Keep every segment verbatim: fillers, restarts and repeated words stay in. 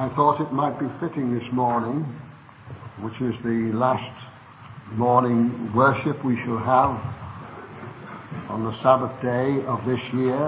I thought it might be fitting this morning, which is the last morning worship we shall have on the Sabbath day of this year,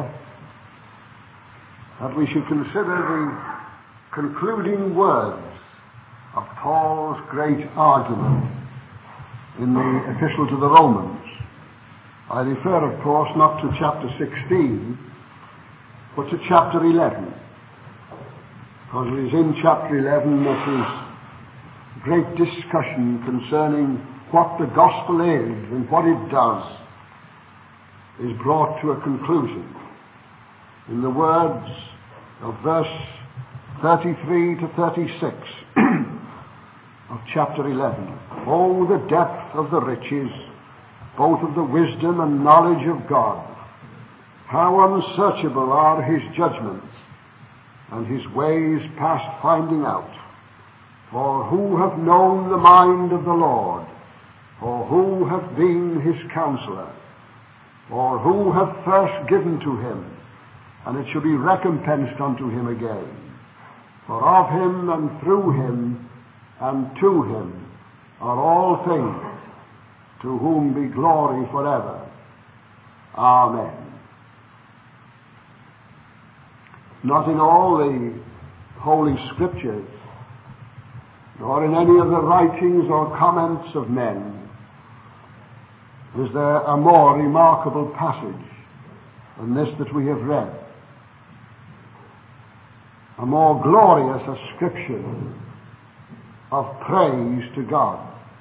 that we should consider the concluding words of Paul's great argument in the Epistle to the Romans. I refer, of course, not to chapter sixteen, but to chapter eleven. Because it is in chapter eleven that is great discussion concerning what the gospel is and what it does is brought to a conclusion. In the words of verse thirty-three to thirty-six of chapter eleven, "Oh, the depth of the riches, both of the wisdom and knowledge of God! How unsearchable are his judgments, and his ways past finding out. For who hath known the mind of the Lord? Or who hath been his counselor? Or who hath first given to him, and it shall be recompensed unto him again? For of him, and through him, and to him are all things, to whom be glory forever. Amen." Not in all the Holy Scriptures, nor in any of the writings or comments of men, is there a more remarkable passage than this that we have read. A more glorious ascription of praise to God.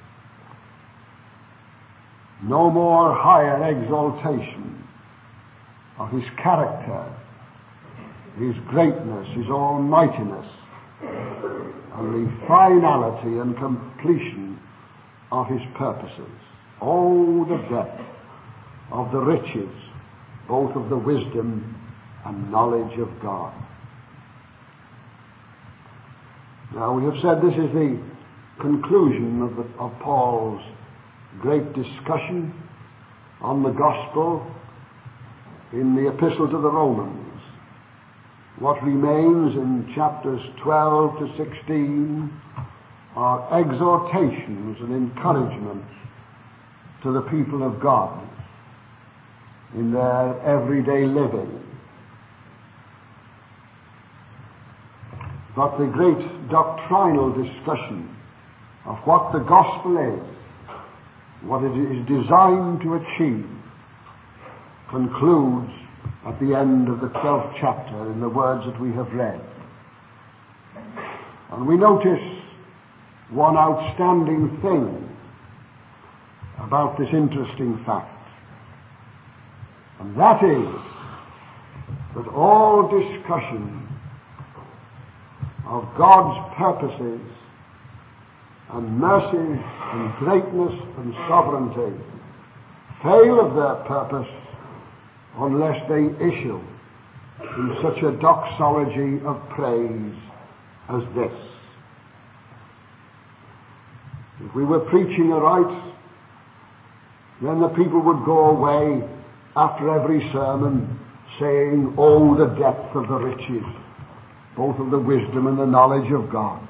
No more higher exaltation of his character, his greatness, his almightiness, and the finality and completion of his purposes. Oh, the depth of the riches, both of the wisdom and knowledge of God. Now, we have said this is the conclusion of, the, of Paul's great discussion on the gospel in the Epistle to the Romans. What remains in chapters twelve to sixteen are exhortations and encouragements to the people of God in their everyday living. But the great doctrinal discussion of what the gospel is, what it is designed to achieve, concludes at the end of the twelfth chapter in the words that we have read. And we notice one outstanding thing about this interesting fact. And that is that all discussion of God's purposes and mercy and greatness and sovereignty fail of their purpose unless they issue in such a doxology of praise as this. If we were preaching aright, then the people would go away after every sermon saying, "Oh, the depth of the riches, both of the wisdom and the knowledge of God."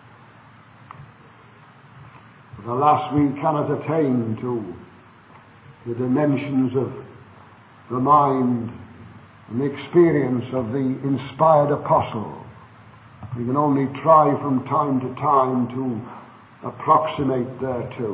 But alas, we cannot attain to the dimensions of the mind and the experience of the inspired apostle. We can only try from time to time to approximate thereto.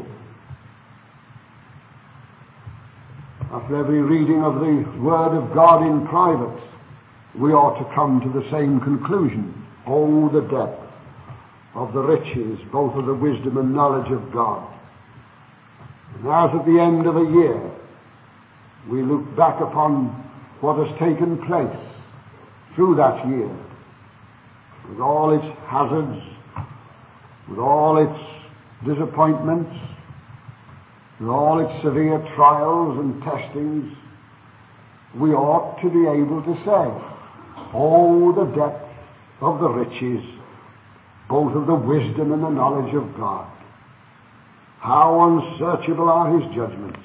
After every reading of the Word of God in private, we ought to come to the same conclusion. Oh, the depth of the riches, both of the wisdom and knowledge of God. And as at the end of a year, we look back upon what has taken place through that year, with all its hazards, with all its disappointments, with all its severe trials and testings, we ought to be able to say, "Oh, the depth of the riches, both of the wisdom and the knowledge of God. How unsearchable are his judgments,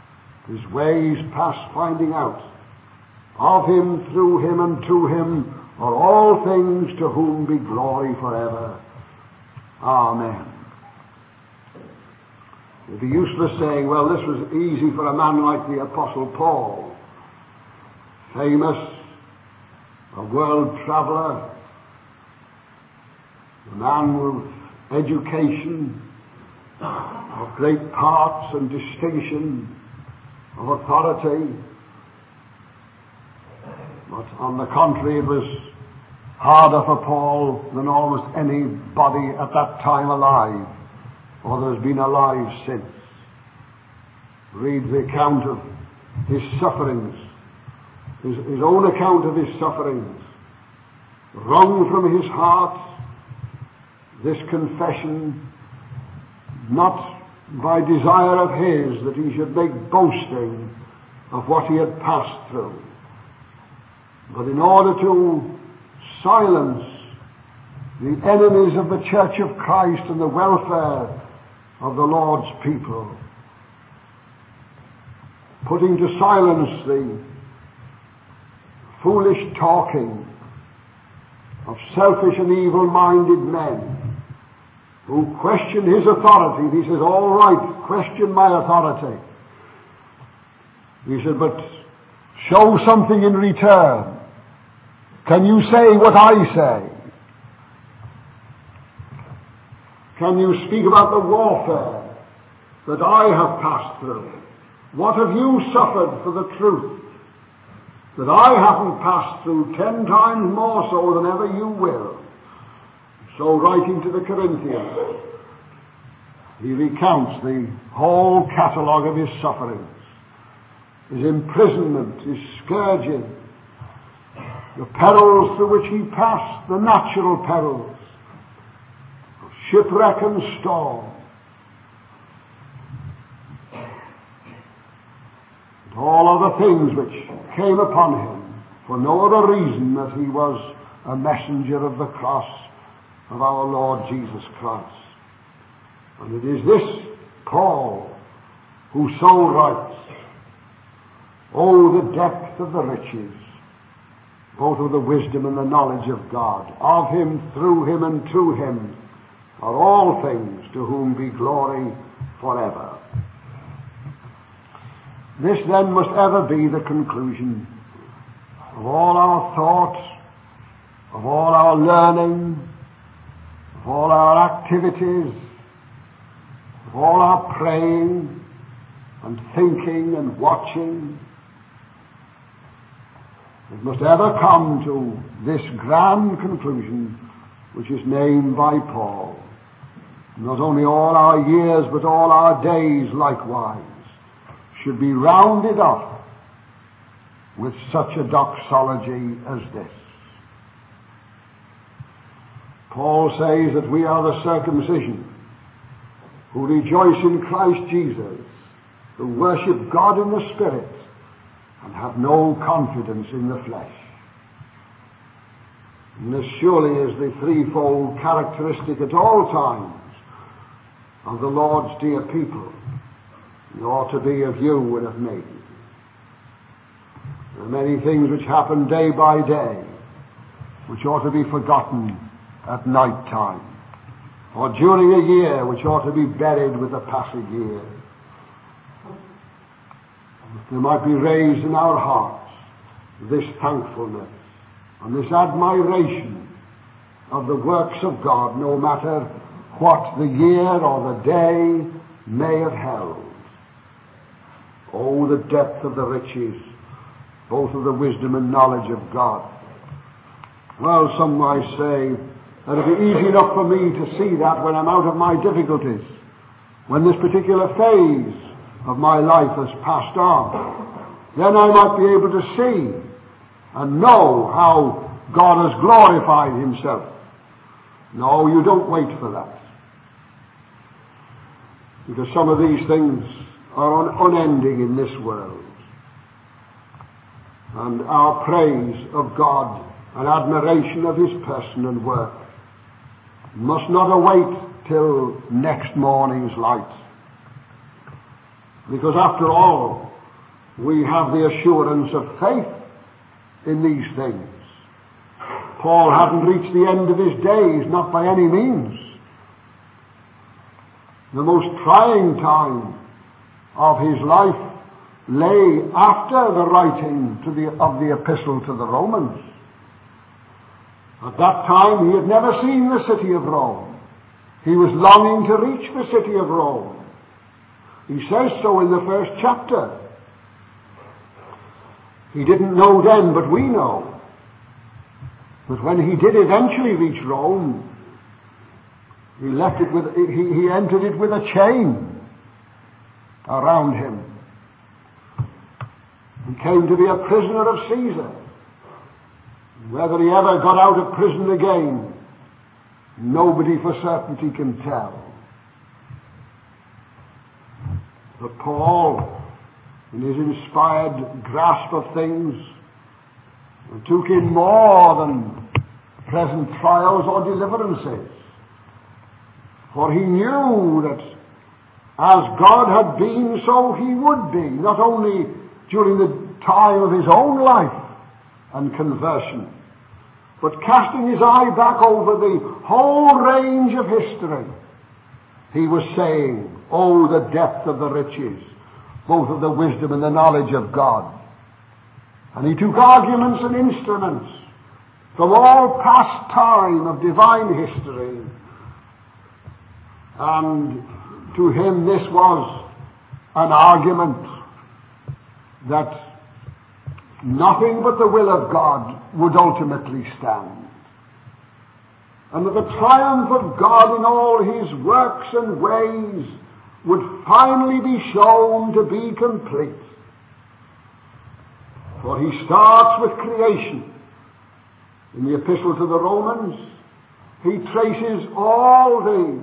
his ways past finding out. Of him, through him, and to him are all things, to whom be glory forever. Amen. It would be useless saying, well, this was easy for a man like the Apostle Paul, famous, a world traveller, a man with education, of great parts and distinction, of authority. But on the contrary, it was harder for Paul than almost anybody at that time alive, or there's been alive since. Read the account of his sufferings, his, his own account of his sufferings. Wrung from his heart this confession, not by desire of his that he should make boasting of what he had passed through, but in order to silence the enemies of the Church of Christ and the welfare of the Lord's people, putting to silence the foolish talking of selfish and evil-minded men who question his authority. He says, all right, question my authority. He said, but show something in return. Can you say what I say? Can you speak about the warfare that I have passed through? What have you suffered for the truth that I haven't passed through ten times more so than ever you will? So, writing to the Corinthians, he recounts the whole catalogue of his sufferings, his imprisonment, his scourging, the perils through which he passed, the natural perils of shipwreck and storm, and all other things which came upon him for no other reason that he was a messenger of the cross of our Lord Jesus Christ. And it is this Paul who so writes, oh, the depth of the riches, both of the wisdom and the knowledge of God. Of him, through him, and to him are all things, to whom be glory forever. This then must ever be the conclusion of all our thought, of all our learning, of all our activities, of all our praying and thinking and watching. It must ever come to this grand conclusion which is named by Paul. Not only all our years, but all our days likewise should be rounded up with such a doxology as this. Paul says that we are the circumcision who rejoice in Christ Jesus, who worship God in the Spirit, and have no confidence in the flesh. And this surely is the threefold characteristic at all times of the Lord's dear people. It ought to be of you and of me. There are many things which happen day by day which ought to be forgotten at night time, or during a year which ought to be buried with the passing year. There might be raised in our hearts this thankfulness and this admiration of the works of God, no matter what the year or the day may have held. Oh, the depth of the riches, both of the wisdom and knowledge of God. Well, some might say that it'd be easy enough for me to see that when I'm out of my difficulties, when this particular phase of my life has passed on. Then I might be able to see and know how God has glorified himself. No, you don't wait for that. Because some of these things are un- unending in this world. And our praise of God and admiration of his person and work must not await till next morning's light. Because after all, we have the assurance of faith in these things. Paul hadn't reached the end of his days, not by any means. The most trying time of his life lay after the writing to the, of the epistle to the Romans. At that time he had never seen the city of Rome. He was longing to reach the city of Rome. He says so in the first chapter. He didn't know then, but we know. But when he did eventually reach Rome, he left it with, he, he entered it with a chain around him. He came to be a prisoner of Caesar. Whether he ever got out of prison again, nobody for certainty can tell. But Paul, in his inspired grasp of things, took in more than present trials or deliverances. For he knew that as God had been, so he would be, not only during the time of his own life and conversion, but casting his eye back over the whole range of history, he was saying, oh, the depth of the riches, both of the wisdom and the knowledge of God. And he took arguments and instruments from all past time of divine history, and to him this was an argument that nothing but the will of God would ultimately stand, and that the triumph of God in all his works and ways would finally be shown to be complete. For he starts with creation. In the epistle to the Romans, he traces all the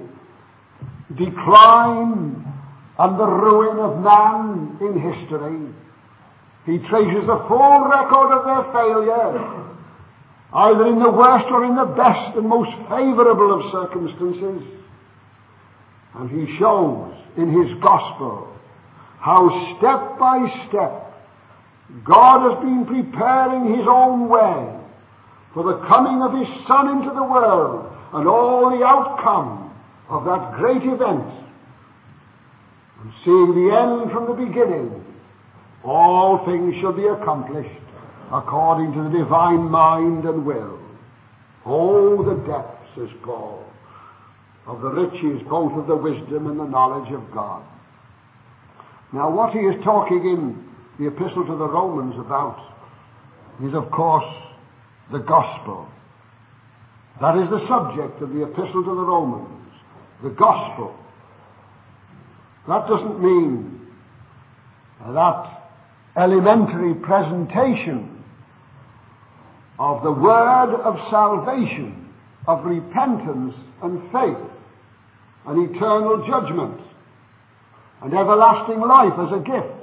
decline and the ruin of man in history. He traces the full record of their failure, either in the worst or in the best and most favorable of circumstances. And he shows in his gospel how step by step God has been preparing his own way for the coming of his Son into the world and all the outcome of that great event. And seeing the end from the beginning, all things shall be accomplished according to the divine mind and will. Oh, the depths, says Paul, of the riches, both of the wisdom and the knowledge of God. Now, what he is talking in the epistle to the Romans about is, of course, the gospel. That is the subject of the epistle to the Romans, the gospel. That doesn't mean that elementary presentation of the word of salvation, of repentance and faith, and eternal judgment, and everlasting life as a gift.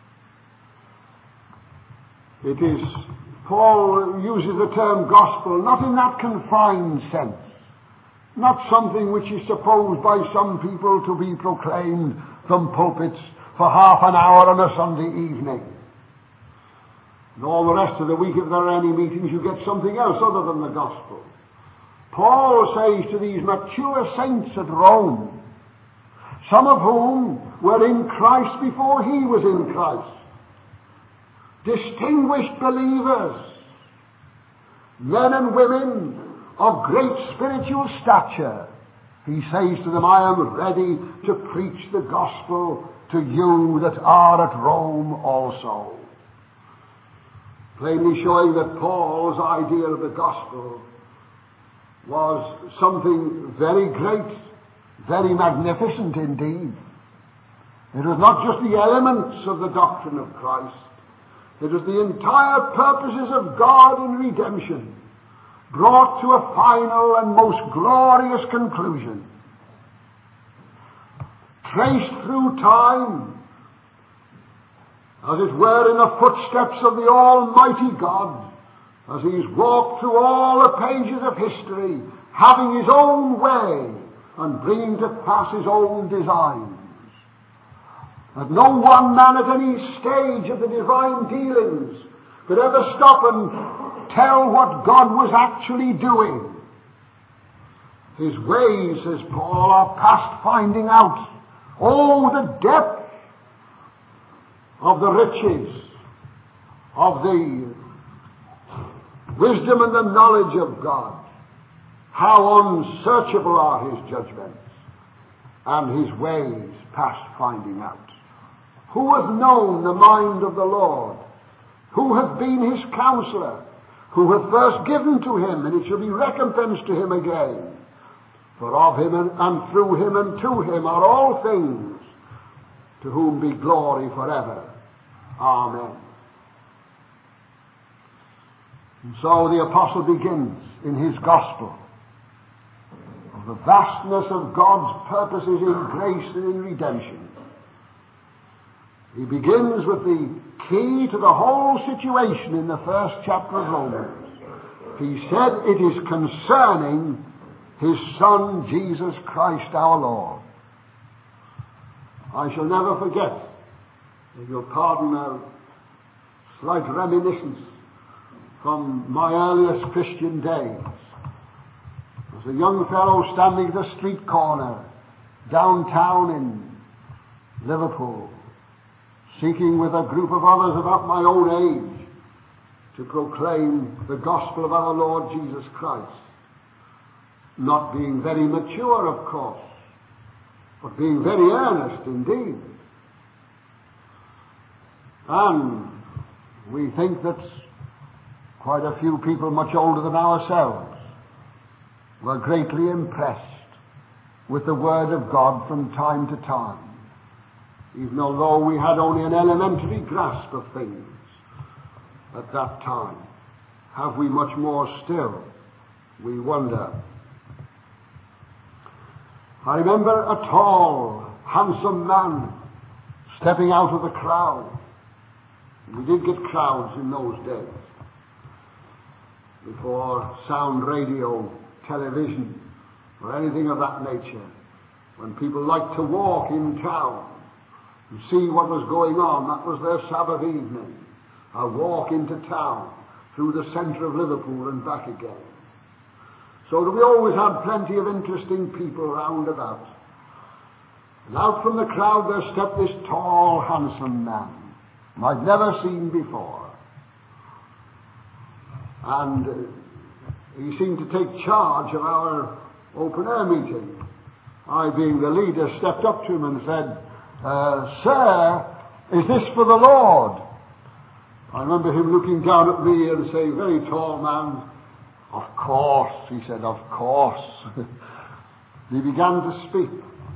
It is, Paul uses the term gospel not in that confined sense, not something which is supposed by some people to be proclaimed from pulpits for half an hour on a Sunday evening. And all the rest of the week, if there are any meetings, you get something else other than the gospel. Paul says to these mature saints at Rome, some of whom were in Christ before he was in Christ, distinguished believers, men and women of great spiritual stature, he says to them, I am ready to preach the gospel to you that are at Rome also. Plainly showing that Paul's idea of the gospel was something very great, very magnificent indeed. It was not just the elements of the doctrine of Christ. It was the entire purposes of God in redemption, brought to a final and most glorious conclusion. Traced through time, as it were in the footsteps of the Almighty God, as he's walked through all the pages of history, having his own way and bringing to pass his own designs. That no one man at any stage of the divine dealings could ever stop and tell what God was actually doing. His ways, says Paul, are past finding out. Oh, the depth of the riches of the wisdom and the knowledge of God. How unsearchable are His judgments and His ways past finding out. Who hath known the mind of the Lord? Who hath been His counselor? Who hath first given to Him, and it shall be recompensed to Him again? For of Him and, and through Him and to Him are all things, to whom be glory forever. Amen. And so the apostle begins in his gospel of the vastness of God's purposes in grace and in redemption. He begins with the key to the whole situation in the first chapter of Romans. He said it is concerning His Son, Jesus Christ our Lord. I shall never forget, if you'll pardon a slight reminiscence from my earliest Christian days. As a young fellow standing at a street corner downtown in Liverpool, seeking with a group of others about my own age to proclaim the gospel of our Lord Jesus Christ. Not being very mature, of course, but being very earnest indeed. And we think that quite a few people much older than ourselves were greatly impressed with the Word of God from time to time, even although we had only an elementary grasp of things at that time. Have we much more still? We wonder. I remember a tall, handsome man stepping out of the crowd. We did get crowds in those days, before sound radio, television, or anything of that nature, when people liked to walk in town and see what was going on. That was their Sabbath evening, a walk into town through the centre of Liverpool and back again. So that we always had plenty of interesting people round about. And out from the crowd there stepped this tall, handsome man, I'd never seen before. And uh, he seemed to take charge of our open-air meeting. I, being the leader, stepped up to him and said, uh, Sir, is this for the Lord? I remember him looking down at me and saying, very tall man, of course, he said, of course. He began to speak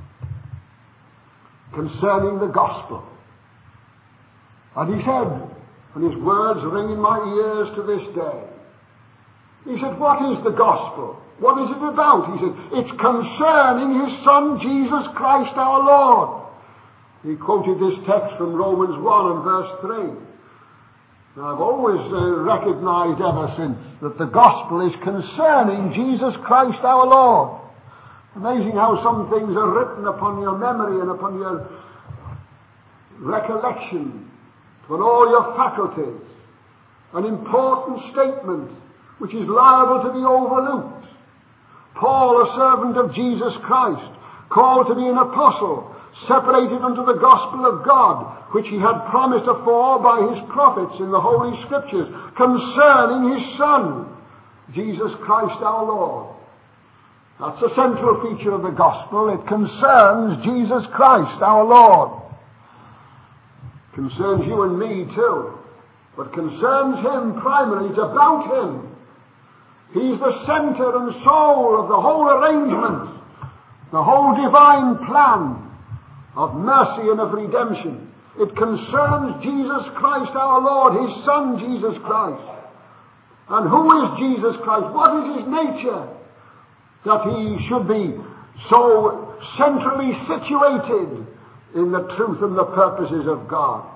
concerning the gospel. And he said, and his words ring in my ears to this day, he said, what is the gospel? What is it about? He said, it's concerning His Son, Jesus Christ our Lord. He quoted this text from Romans one and verse three. Now, I've always uh, recognized ever since that the gospel is concerning Jesus Christ our Lord. Amazing how some things are written upon your memory and upon your recollection, upon all your faculties. An important statement which is liable to be overlooked. Paul, a servant of Jesus Christ, called to be an apostle, separated unto the gospel of God, which he had promised afore by his prophets in the Holy Scriptures, concerning His Son, Jesus Christ our Lord. That's a central feature of the gospel. It concerns Jesus Christ our Lord. It concerns you and me too, but concerns Him primarily. It's about Him. He's the center and soul of the whole arrangement, the whole divine plan of mercy and of redemption. It concerns Jesus Christ our Lord, His Son Jesus Christ. And who is Jesus Christ? What is His nature? That He should be so centrally situated in the truth and the purposes of God.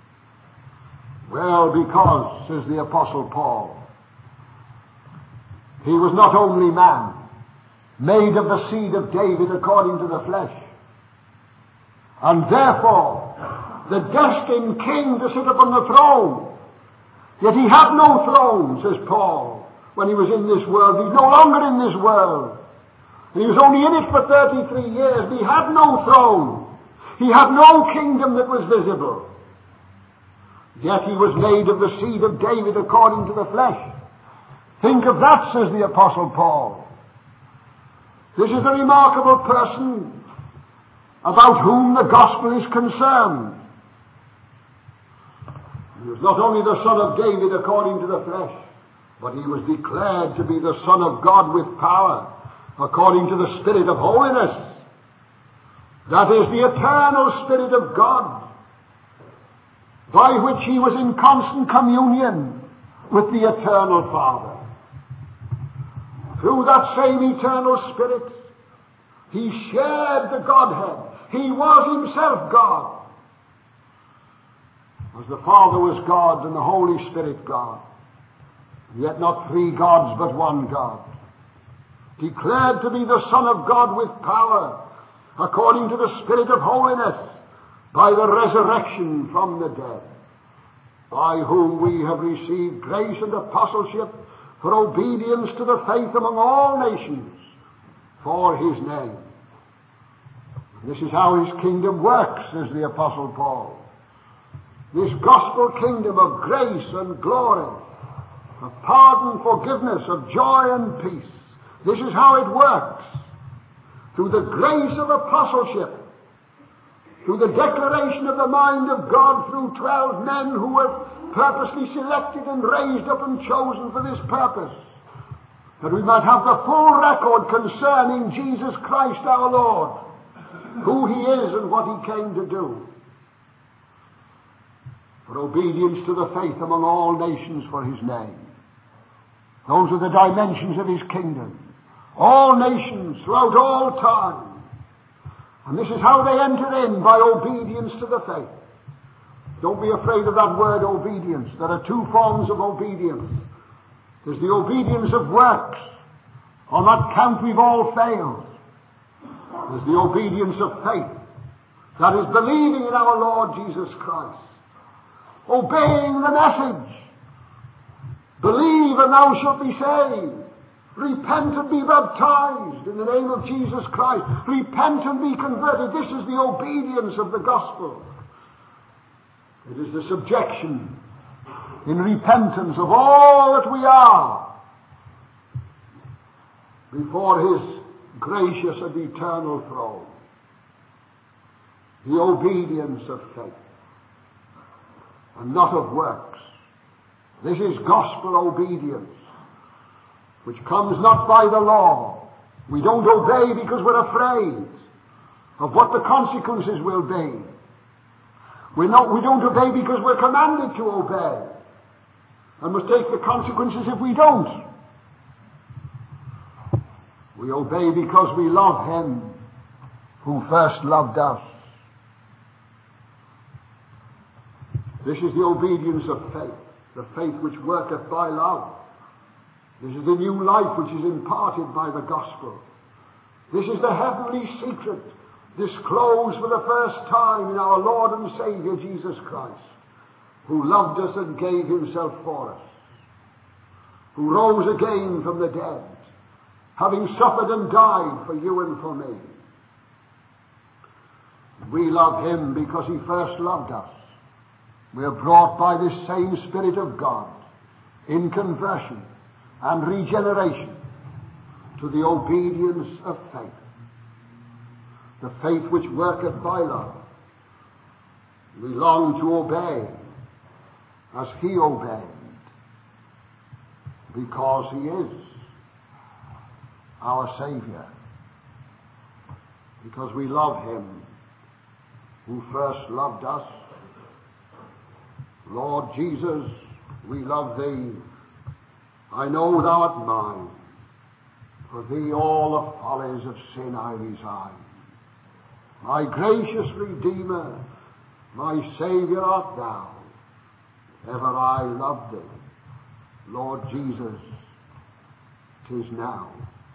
Well, because, says the Apostle Paul, He was not only man, made of the seed of David according to the flesh, and therefore the destined king to sit upon the throne. Yet he had no throne, says Paul, when he was in this world. He's no longer in this world. And he was only in it for thirty-three years. He had no throne. He had no kingdom that was visible. Yet he was made of the seed of David according to the flesh. Think of that, says the Apostle Paul. This is a remarkable person about whom the gospel is concerned. He was not only the son of David according to the flesh, but he was declared to be the Son of God with power, according to the Spirit of holiness. That is the eternal Spirit of God, by which he was in constant communion with the eternal Father. Through that same eternal Spirit, he shared the Godhead. He was himself God. As the Father was God and the Holy Spirit God, yet not three gods but one God. Declared to be the Son of God with power, according to the Spirit of holiness, by the resurrection from the dead, by whom we have received grace and apostleship for obedience to the faith among all nations, for his name. This is how his kingdom works, says the Apostle Paul. This gospel kingdom of grace and glory, of pardon, forgiveness, of joy and peace. This is how it works. Through the grace of apostleship, through the declaration of the mind of God through twelve men who were purposely selected and raised up and chosen for this purpose, that we might have the full record concerning Jesus Christ our Lord, who he is and what he came to do, for obedience to the faith among all nations for his name. Those are the dimensions of his kingdom. All nations throughout all time. And this is how they enter in, by obedience to the faith. Don't be afraid of that word obedience. There are two forms of obedience. There's the obedience of works. On that count we've all failed. There's the obedience of faith. That is believing in our Lord Jesus Christ. Obeying the message. Believe and thou shalt be saved. Repent and be baptized in the name of Jesus Christ. Repent and be converted. This is the obedience of the gospel. It is the subjection in repentance of all that we are before his gracious and eternal throne. The obedience of faith and not of works. This is gospel obedience, which comes not by the law. We don't obey because we're afraid of what the consequences will be. We're not, we don't obey because we're commanded to obey, and must take the consequences if we don't. We obey because we love him who first loved us. This is the obedience of faith, the faith which worketh by love. This is the new life which is imparted by the gospel. This is the heavenly secret disclosed for the first time in our Lord and Saviour Jesus Christ, who loved us and gave himself for us, who rose again from the dead, having suffered and died for you and for me. We love him because he first loved us. We are brought by this same Spirit of God in conversion and regeneration to the obedience of faith, the faith which worketh by love. We long to obey as he obeyed, because he is our Saviour, because we love him who first loved us. Lord Jesus, we love thee. I know thou art mine. For thee all the follies of sin I resign. My gracious Redeemer, my Saviour art thou. Ever I love thee. Lord Jesus, 'tis now.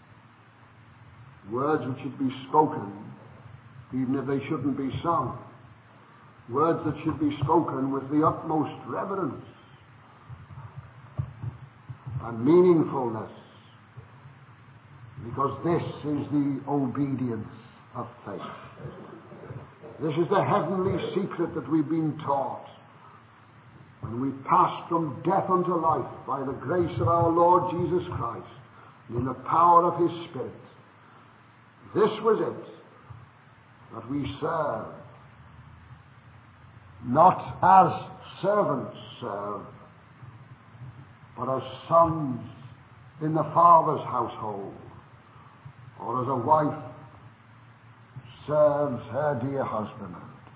Words which should be spoken, even if they shouldn't be sung. Words that should be spoken with the utmost reverence and meaningfulness, because this is the obedience of faith. This is the heavenly secret that we've been taught when we passed from death unto life by the grace of our Lord Jesus Christ and in the power of His Spirit. This was it, that we serve, not as servants serve, but as sons in the Father's household, or as a wife serves her dear husband.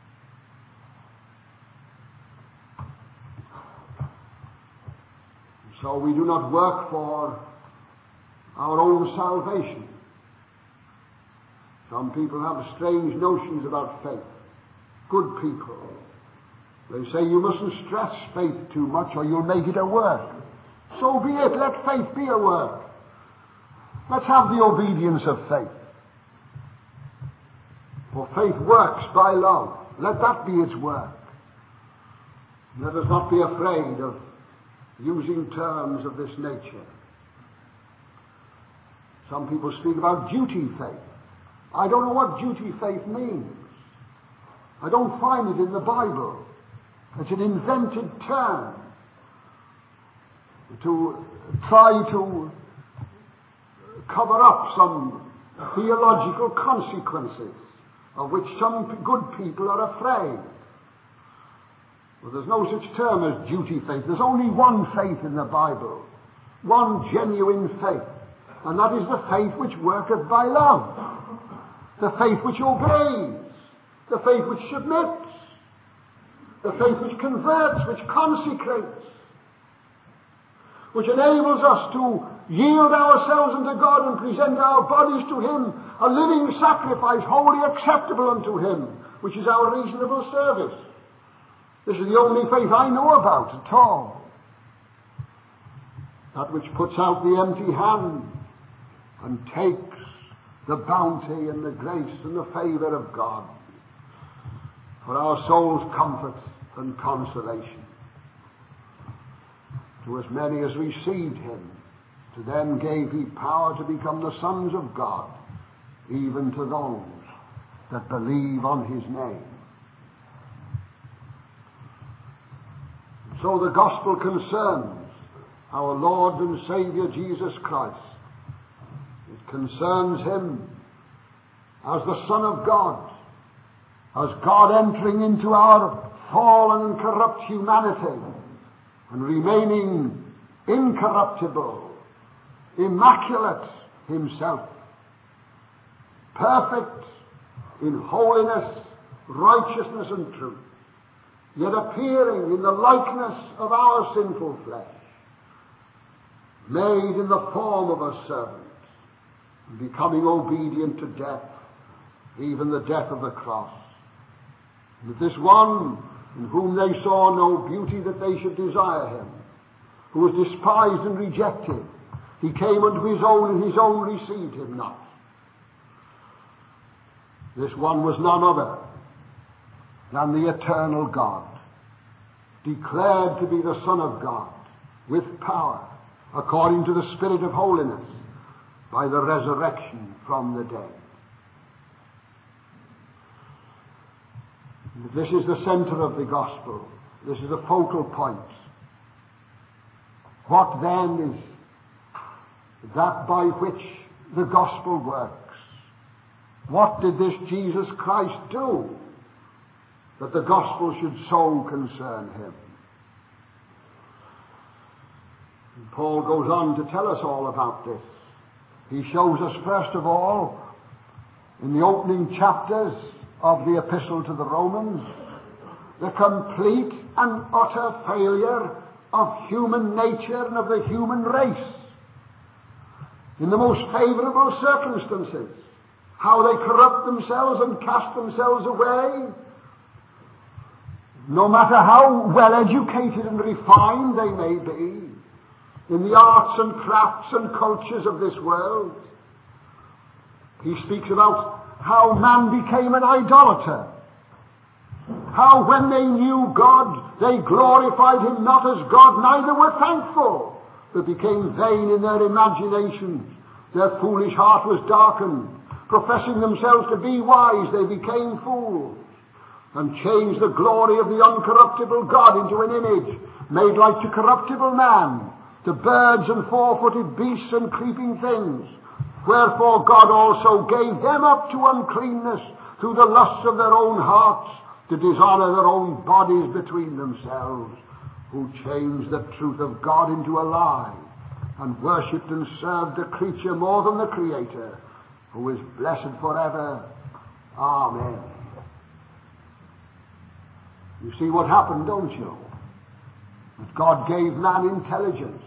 So we do not work for our own salvation. Some people have strange notions about faith. Good people. They say you mustn't stress faith too much or you'll make it a work. So be it. Let faith be a work. Let's have the obedience of faith. For faith works by love. Let that be its work. Let us not be afraid of using terms of this nature. Some people speak about duty faith. I don't know what duty faith means. I don't find it in the Bible. It's an invented term to try to cover up some theological consequences of which some good people are afraid. Well, there's no such term as duty faith. There's only one faith in the Bible, one genuine faith, and that is the faith which worketh by love, the faith which obeys, the faith which submits, the faith which converts, which consecrates, which enables us to yield ourselves unto God and present our bodies to Him, a living sacrifice, wholly acceptable unto Him, which is our reasonable service. This is the only faith I know about at all. That which puts out the empty hand and takes the bounty and the grace and the favour of God for our soul's comfort and consolation. To as many as received Him, to them gave He power to become the sons of God, even to those that believe on His name. So the gospel concerns our Lord and Saviour Jesus Christ. It concerns Him as the Son of God, as God entering into our fallen and corrupt humanity and remaining incorruptible, immaculate Himself, perfect in holiness, righteousness and truth, yet appearing in the likeness of our sinful flesh, made in the form of a servant, and becoming obedient to death, even the death of the cross. And that this one in whom they saw no beauty that they should desire Him, who was despised and rejected, He came unto His own, and His own received Him not. This one was none other than the eternal God, declared to be the Son of God, with power, according to the Spirit of holiness, by the resurrection from the dead. This is the center of the gospel. This is the focal point. What then is that by which the gospel works? What did this Jesus Christ do that the gospel should so concern Him? And Paul goes on to tell us all about this. He shows us, first of all, in the opening chapters of the Epistle to the Romans, the complete and utter failure of human nature and of the human race in the most favorable circumstances, how they corrupt themselves and cast themselves away, no matter how well educated and refined they may be in the arts and crafts and cultures of this world. He speaks about how man became an idolater, how when they knew God, they glorified Him not as God, neither were thankful, They became vain in their imaginations. Their foolish heart was darkened. Professing themselves to be wise, they became fools, and changed the glory of the uncorruptible God into an image made like to corruptible man, to birds and four-footed beasts and creeping things. Wherefore God also gave them up to uncleanness through the lusts of their own hearts, to dishonour their own bodies between themselves, who changed the truth of God into a lie, and worshipped and served the creature more than the Creator, who is blessed forever. Amen. You see what happened, don't you? That God gave man intelligence.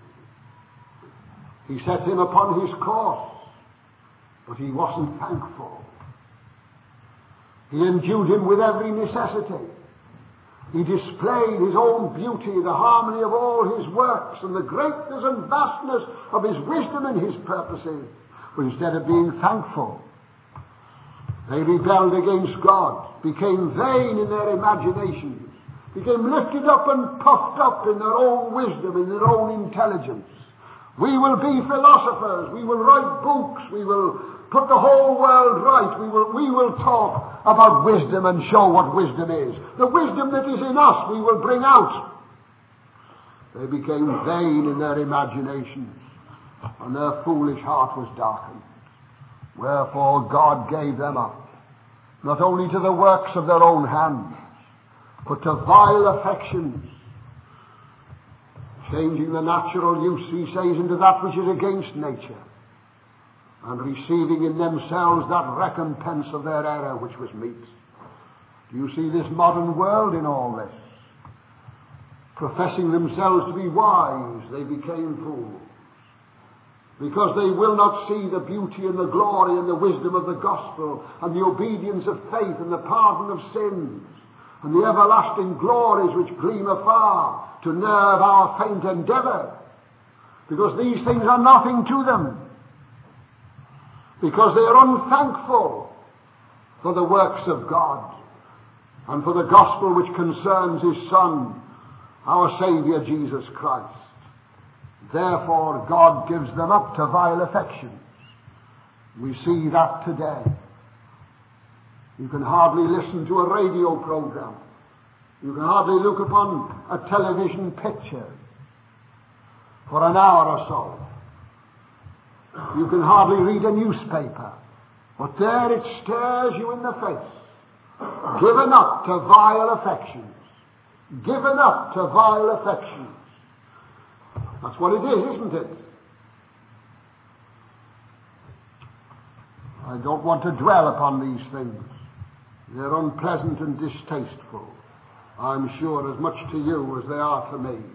He set him upon his course, but he wasn't thankful. He endued him with every necessity. He displayed his own beauty, the harmony of all his works, and the greatness and vastness of his wisdom and his purposes. But instead of being thankful, they rebelled against God, became vain in their imaginations, became lifted up and puffed up in their own wisdom, in their own intelligence. We will be philosophers, we will write books, we will put the whole world right, we will, we will talk about wisdom and show what wisdom is. The wisdom that is in us we will bring out. They became vain in their imaginations, and their foolish heart was darkened. Wherefore God gave them up, not only to the works of their own hands, but to vile affections, changing the natural use, he says, into that which is against nature, and receiving in themselves that recompense of their error which was meet. Do you see this modern world in all this? Professing themselves to be wise, they became fools, because they will not see the beauty and the glory and the wisdom of the gospel, and the obedience of faith, and the pardon of sins, and the everlasting glories which gleam afar to nerve our faint endeavour, because these things are nothing to them, because they are unthankful for the works of God and for the gospel which concerns his Son, our Saviour Jesus Christ. Therefore God gives them up to vile affections. We see that today. You can hardly listen to a radio program. You can hardly look upon a television picture for an hour or so. You can hardly read a newspaper, but there it stares you in the face. Given up to vile affections. Given up to vile affections. That's what it is, isn't it? I don't want to dwell upon these things. They're unpleasant and distasteful, I'm sure, as much to you as they are to me.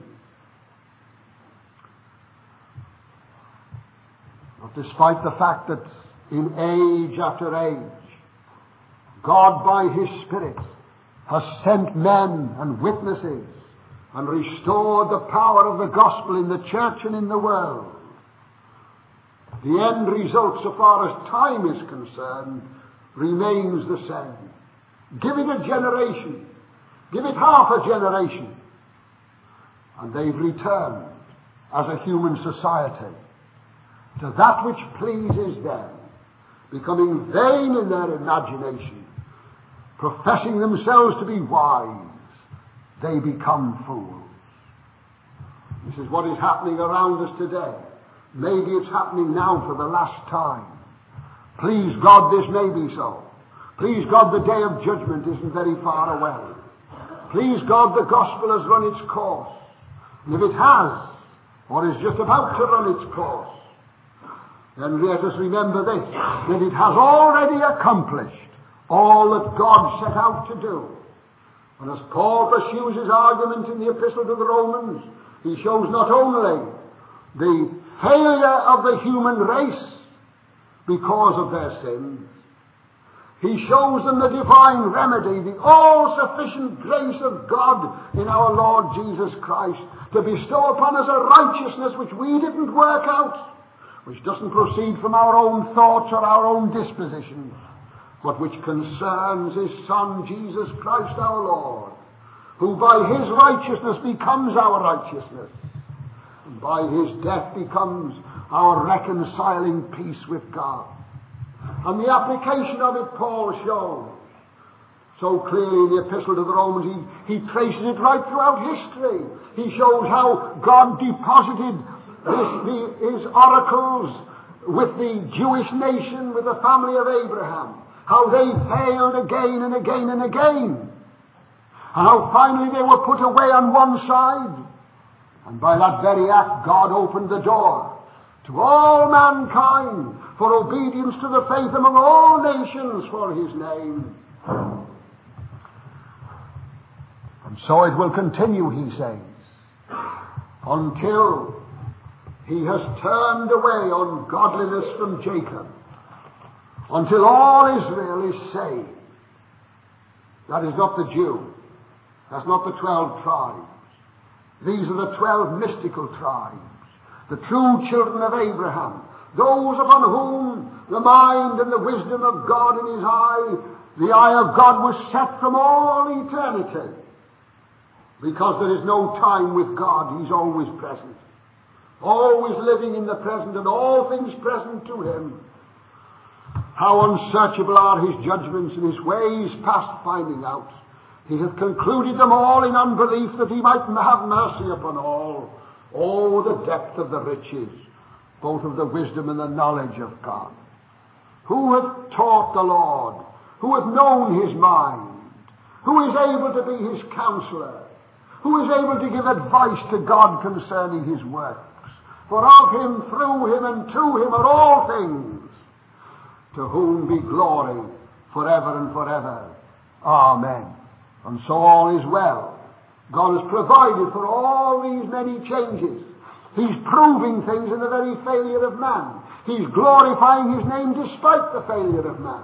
But despite the fact that in age after age, God by his Spirit has sent men and witnesses and restored the power of the gospel in the church and in the world, the end result, so far as time is concerned, remains the same. Give it a generation, give it half a generation, and they've returned as a human society to that which pleases them, becoming vain in their imagination, professing themselves to be wise, they become fools. This is what is happening around us today. Maybe it's happening now for the last time. Please God, this may be so. Please God, the day of judgment isn't very far away. Please God, the gospel has run its course. And if it has, or is just about to run its course, then let us remember this, that it has already accomplished all that God set out to do. And as Paul pursues his argument in the Epistle to the Romans, he shows not only the failure of the human race because of their sins, he shows them the divine remedy, the all-sufficient grace of God in our Lord Jesus Christ, to bestow upon us a righteousness which we didn't work out, which doesn't proceed from our own thoughts or our own dispositions, but which concerns his Son, Jesus Christ our Lord, who by his righteousness becomes our righteousness. and by his death becomes our reconciling peace with God. And the application of it Paul shows so clearly in the Epistle to the Romans. He, he traces it right throughout history. He shows how God deposited this, the, his oracles with the Jewish nation, with the family of Abraham. How they failed again and again and again. And how finally they were put away on one side. And by that very act God opened the door to all mankind for obedience to the faith among all nations for his name. And so it will continue, he says, until he has turned away ungodliness from Jacob, until all Israel is saved. That is not the Jew. That's not the twelve tribes. These are the twelve mystical tribes, the true children of Abraham, those upon whom the mind and the wisdom of God in his eye, the eye of God was set from all eternity. Because there is no time with God, he's always present. Always living in the present, and all things present to him. How unsearchable are his judgments and his ways past finding out. He hath concluded them all in unbelief, that he might have mercy upon all. Oh, the depth of the riches, both of the wisdom and the knowledge of God. Who hath taught the Lord? Who hath known his mind? Who is able to be his counselor? Who is able to give advice to God concerning his works? For of him, through him, and to him are all things, to whom be glory forever and forever. Amen. And so all is well. God has provided for all these many changes. He's proving things in the very failure of man. He's glorifying his name despite the failure of man.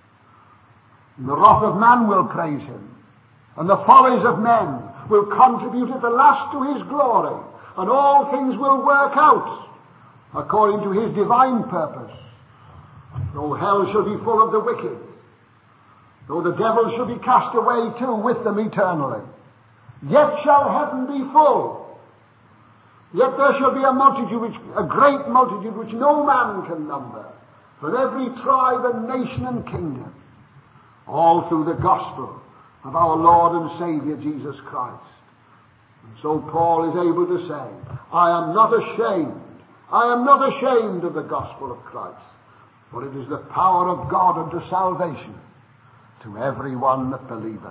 And the wrath of man will praise him, and the follies of men will contribute at the last to his glory, and all things will work out according to his divine purpose. Though hell shall be full of the wicked, though the devil shall be cast away too with them eternally, yet shall heaven be full. Yet there shall be a multitude, which, a great multitude, which no man can number, from every tribe and nation and kingdom, all through the gospel of our Lord and Saviour Jesus Christ. And so Paul is able to say, I am not ashamed, I am not ashamed of the gospel of Christ, for it is the power of God unto salvation to every one that believeth.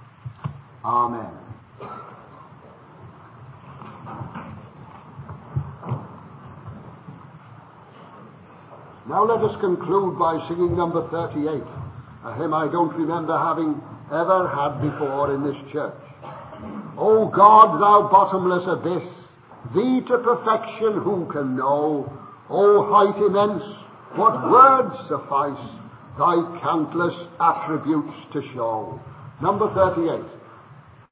Amen. Now let us conclude by singing number thirty-eight, a hymn I don't remember having ever had before in this church. O God, thou bottomless abyss, thee to perfection who can know? O height immense, what words suffice thy countless attributes to show? Number thirty-eight.